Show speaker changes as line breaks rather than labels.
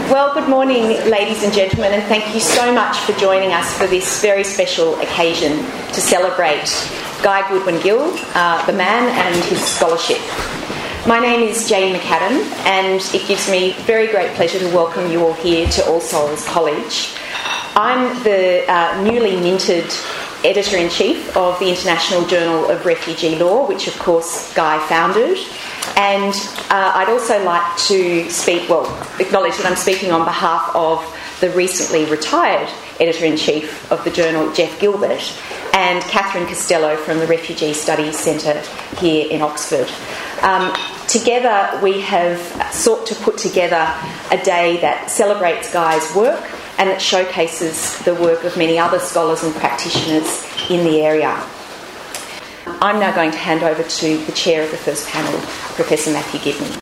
Well, good morning, ladies and gentlemen, and thank you so much for joining us for this very special occasion to celebrate Guy Goodwin Gill, the man, and his scholarship. My name is Jane McAdam, and it gives me very great pleasure to welcome you all here to All Souls College. I'm the newly minted Editor-in-Chief of the International Journal of Refugee Law, which of course Guy founded. And I'd also like to acknowledge that I'm speaking on behalf of the recently retired Editor-in-Chief of the journal, Jeff Gilbert, and Catherine Costello from the Refugee Studies Centre here in Oxford. Together we have sought to put together a day that celebrates Guy's work and that showcases the work of many other scholars and practitioners in the area. I'm now going to hand over to the chair of the first panel, Professor Matthew Gibney.